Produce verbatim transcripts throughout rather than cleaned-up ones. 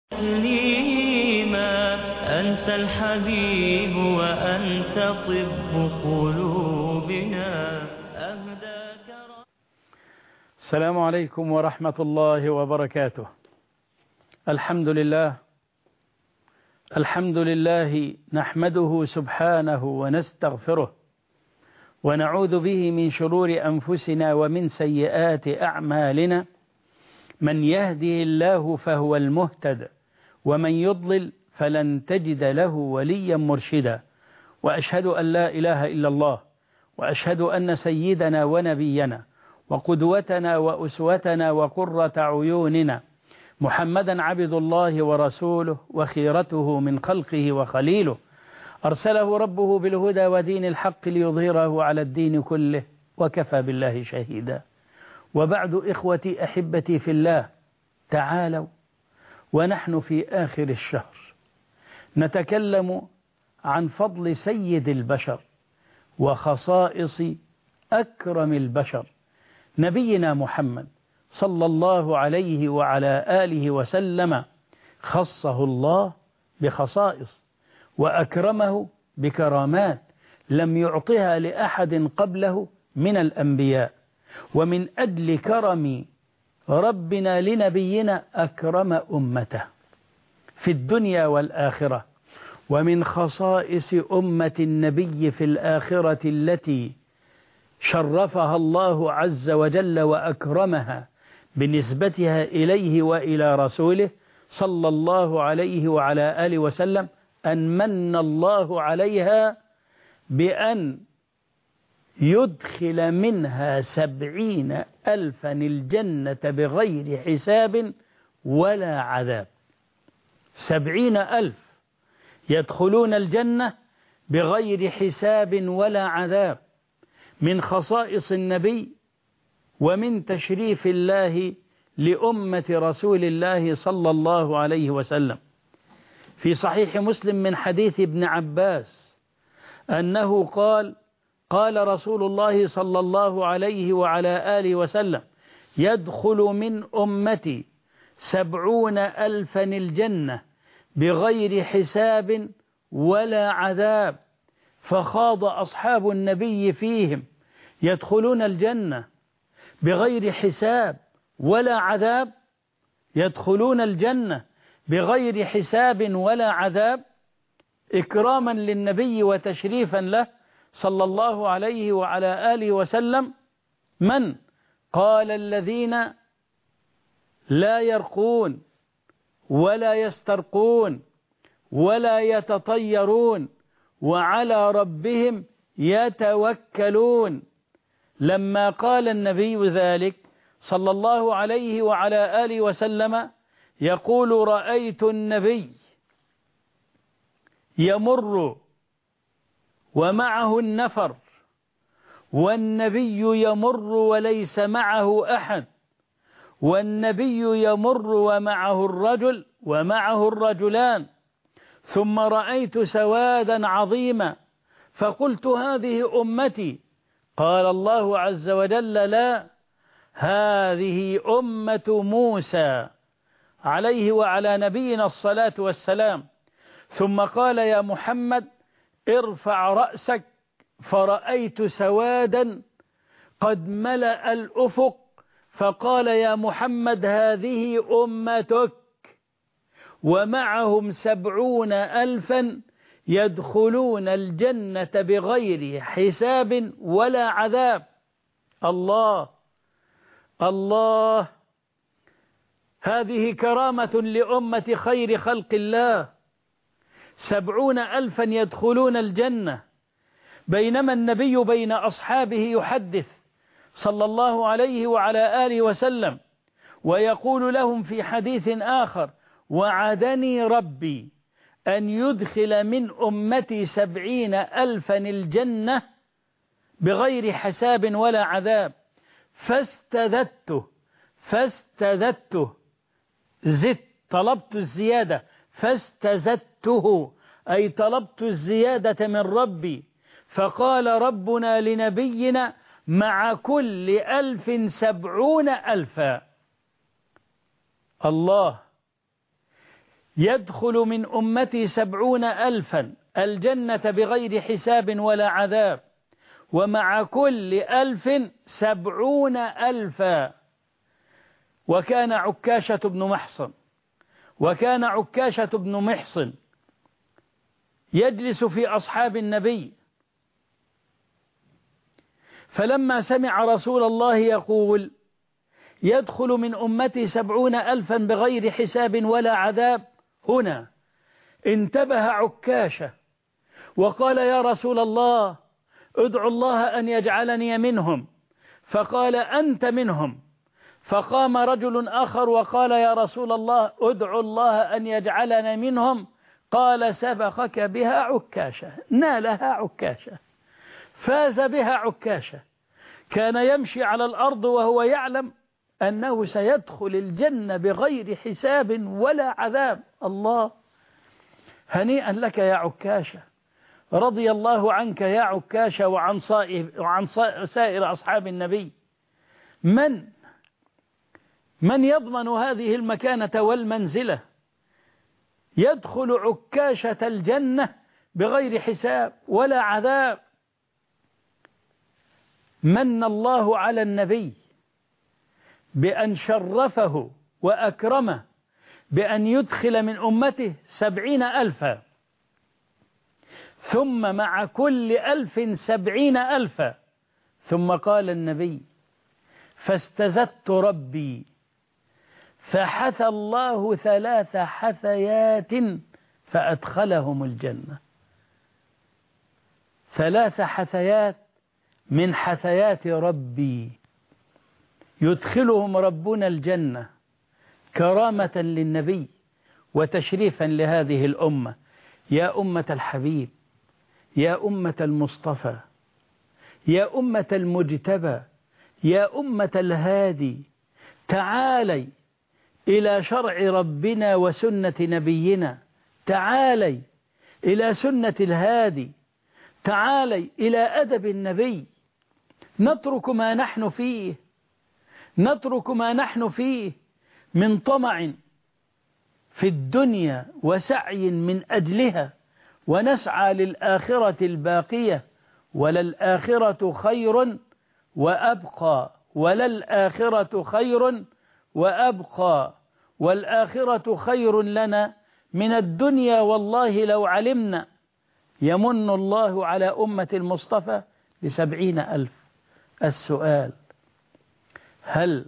تسليما أنت الحبيب وأنت طب قلوبنا أهداك. السلام عليكم ورحمة الله وبركاته. الحمد لله الحمد لله نحمده سبحانه ونستغفره ونعوذ به من شرور أنفسنا ومن سيئات أعمالنا. من يهده الله فهو المهتد ومن يضلل فلن تجد له وليا مرشدا. وأشهد أن لا إله إلا الله وأشهد أن سيدنا ونبينا وقدوتنا وأسوتنا وقرة عيوننا محمدا عبد الله ورسوله وخيرته من خلقه وخليله، أرسله ربه بالهدى ودين الحق ليظهره على الدين كله وكفى بالله شهيدا. وبعد إخوتي أحبتي في الله، تعالوا ونحن في آخر الشهر نتكلم عن فضل سيد البشر وخصائص أكرم البشر نبينا محمد صلى الله عليه وعلى آله وسلم. خصه الله بخصائص وأكرمه بكرامات لم يعطها لأحد قبله من الأنبياء، ومن أجل كرم ربنا لنبينا أكرم أمته في الدنيا والآخرة. ومن خصائص أمة النبي في الآخرة التي شرفها الله عز وجل وأكرمها بنسبتها إليه وإلى رسوله صلى الله عليه وعلى آله وسلم، أن من الله عليها بأن يدخل منها سبعين ألفا الجنة بغير حساب ولا عذاب. سبعين ألف يدخلون الجنة بغير حساب ولا عذاب، من خصائص النبي ومن تشريف الله لأمة رسول الله صلى الله عليه وسلم. في صحيح مسلم من حديث ابن عباس أنه قال: قال رسول الله صلى الله عليه وعلى آله وسلم: يدخل من أمتي سبعون ألفا الجنة بغير حساب ولا عذاب. فخاض أصحاب النبي فيهم: يدخلون الجنة بغير حساب ولا عذاب، يدخلون الجنة بغير حساب ولا عذاب، إكراما للنبي وتشريفا له صلى الله عليه وعلى آله وسلم. من قال: الذين لا يرقون ولا يسترقون ولا يتطيرون وعلى ربهم يتوكلون. لما قال النبي ذلك صلى الله عليه وعلى آله وسلم يقول: رأيت النبي يمر ومعه النفر، والنبي يمر وليس معه أحد، والنبي يمر ومعه الرجل ومعه الرجلان، ثم رأيت سوادا عظيما فقلت: هذه أمتي. قال الله عز وجل: لا، هذه أمة موسى عليه وعلى نبينا الصلاة والسلام. ثم قال: يا محمد ارفع رأسك، فرأيت سوادا قد ملأ الأفق، فقال: يا محمد هذه أمتك، ومعهم سبعون ألفا يدخلون الجنة بغير حساب ولا عذاب. الله الله، هذه كرامة لأمة خير خلق الله، سبعون ألفا يدخلون الجنة. بينما النبي بين أصحابه يحدث صلى الله عليه وعلى آله وسلم ويقول لهم في حديث آخر: وعدني ربي أن يدخل من أمتي سبعين ألفا الجنة بغير حساب ولا عذاب، فاستذدته فاستذدته زدت، طلبت الزيادة، فاستزدته أي طلبت الزيادة من ربي. فقال ربنا لنبينا: مع كل ألف سبعون ألفا. الله، يدخل من أمتي سبعون ألفا الجنة بغير حساب ولا عذاب، ومع كل ألف سبعون ألفا. وكان عكاشة بن محصن وكان عكاشة بن محصن يجلس في أصحاب النبي، فلما سمع رسول الله يقول يدخل من أمتي سبعون ألفا بغير حساب ولا عذاب، هنا انتبه عكاشة وقال يا رسول الله ادعو الله أن يجعلني منهم، فقال أنت منهم. فقام رجل آخر وقال يا رسول الله ادعو الله أن يجعلنا منهم، قال سبقك بها عكاشة، نالها عكاشة، فاز بها عكاشة. كان يمشي على الأرض وهو يعلم أنه سيدخل الجنة بغير حساب ولا عذاب. الله، هنيئا لك يا عكاشة، رضي الله عنك يا عكاشة وعن وعن سائر أصحاب النبي. من من يضمن هذه المكانة والمنزلة؟ يدخل عكاشة الجنة بغير حساب ولا عذاب. من الله على النبي بأن شرفه وأكرمه بأن يدخل من أمته سبعين ألفا، ثم مع كل ألف سبعين ألفا. ثم قال النبي فاستزدت ربي فحث الله ثلاث حثيات فأدخلهم الجنة. ثلاث حثيات من حثيات ربي يدخلهم ربنا الجنة كرامة للنبي وتشريفا لهذه الأمة. يا أمة الحبيب، يا أمة المصطفى، يا أمة المجتبى، يا أمة الهادي، تعالي إلى شرع ربنا وسنة نبينا، تعالي إلى سنة الهادي، تعالي إلى أدب النبي. نترك ما نحن فيه نترك ما نحن فيه من طمع في الدنيا وسعي من أجلها، ونسعى للآخرة الباقية. وللآخرة خير وأبقى وللآخرة خير وأبقى والآخرة خير لنا من الدنيا. والله لو علمنا يمن الله على أمة المصطفى بسبعين ألف. السؤال، هل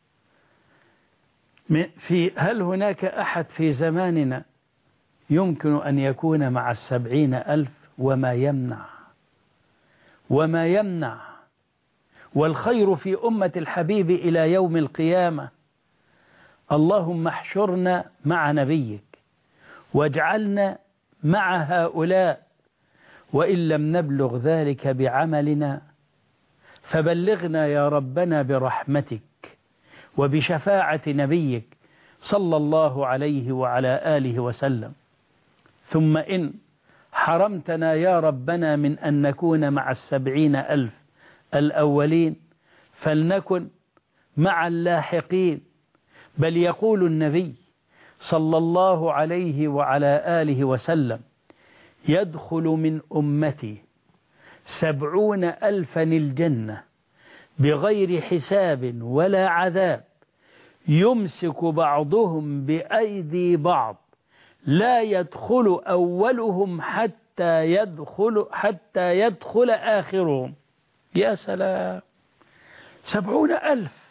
في هل هناك أحد في زماننا يمكن أن يكون مع السبعين ألف؟ وما يمنع وما يمنع والخير في أمة الحبيب إلى يوم القيامة. اللهم احشرنا مع نبيك واجعلنا مع هؤلاء، وإن لم نبلغ ذلك بعملنا فبلغنا يا ربنا برحمتك وبشفاعة نبيك صلى الله عليه وعلى آله وسلم. ثم إن حرمتنا يا ربنا من أن نكون مع السبعين ألف الأولين فلنكن مع اللاحقين. بل يقول النبي صلى الله عليه وعلى آله وسلم يدخل من أمتي سبعون ألفا الجنة بغير حساب ولا عذاب، يمسك بعضهم بأيدي بعض لا يدخل أولهم حتى يدخل حتى يدخل آخرهم. يا سلام، سبعون ألف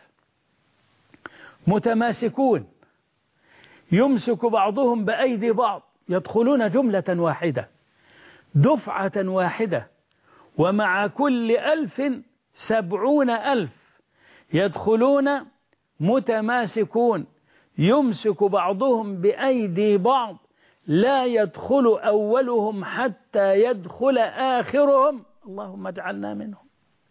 متماسكون يمسك بعضهم بأيدي بعض، يدخلون جملة واحدة دفعة واحدة، ومع كل ألف سبعون ألف يدخلون متماسكون يمسك بعضهم بأيدي بعض لا يدخل أولهم حتى يدخل آخرهم. اللهم اجعلنا منهم،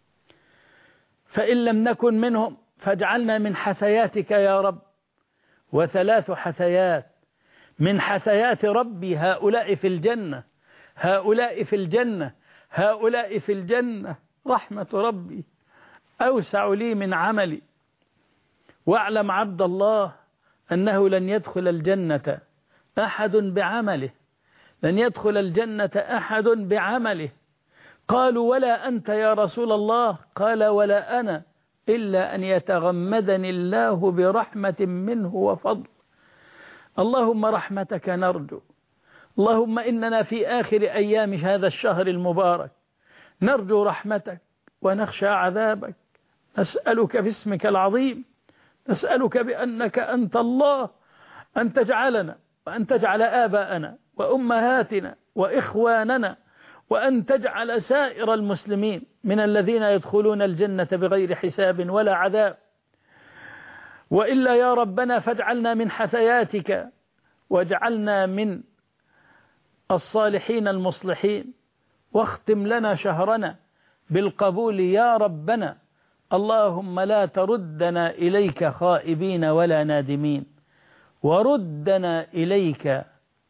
فإن لم نكن منهم فاجعلنا من حثياتك يا رب. وثلاث حثيات من حثيات ربي، هؤلاء في الجنة هؤلاء في الجنة هؤلاء في الجنة. رحمة ربي أوسع لي من عملي. واعلم عبد الله أنه لن يدخل الجنة أحد بعمله، لن يدخل الجنة أحد بعمله. قالوا ولا أنت يا رسول الله؟ قال ولا أنا، إلا أن يتغمدني الله برحمة منه وفضل. اللهم رحمتك نرجو، اللهم إننا في آخر أيام هذا الشهر المبارك نرجو رحمتك ونخشى عذابك. نسألك باسمك العظيم، نسألك بأنك أنت الله أن تجعلنا وأن تجعل آباءنا وأمهاتنا وإخواننا وأن تجعل سائر المسلمين من الذين يدخلون الجنة بغير حساب ولا عذاب. وإلا يا ربنا فاجعلنا من حثياتك، واجعلنا من الصالحين المصلحين، واختم لنا شهرنا بالقبول يا ربنا. اللهم لا تردنا إليك خائبين ولا نادمين، وردنا إليك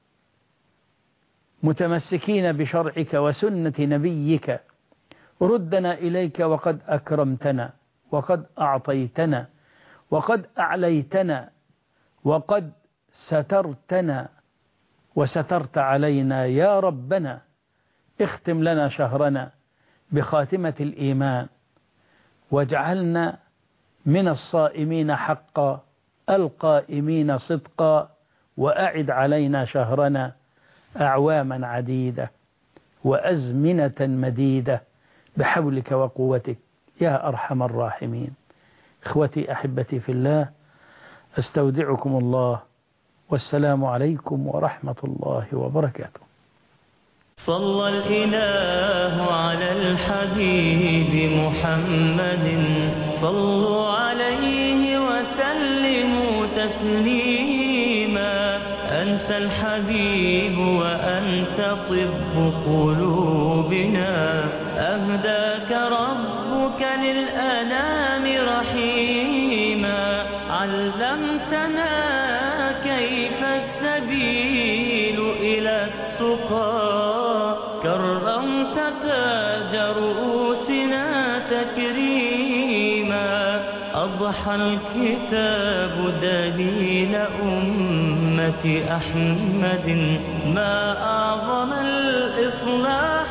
متمسكين بشرعك وسنة نبيك. ردنا إليك وقد أكرمتنا وقد أعطيتنا وقد أعليتنا وقد سترتنا وسترت علينا يا ربنا. اختم لنا شهرنا بخاتمة الإيمان، واجعلنا من الصائمين حقا القائمين صدقا، وأعد علينا شهرنا أعواما عديدة وأزمنة مديدة بحولك وقوتك يا أرحم الراحمين. إخوتي أحبتي في الله، أستودعكم الله، والسلام عليكم ورحمة الله وبركاته. صلى الإله على الحبيب محمد، صلوا عليه وسلموا تسليما. أنت الحبيب وأنت طب قلوبنا، أهداك ربك للأنام رحيما. علمتنا كيف السبيل إلى التقى، كرمت تاج رؤوسنا تكريما. أضحى الكتاب دليل أمة أحمد، ما أعظم الإصلاح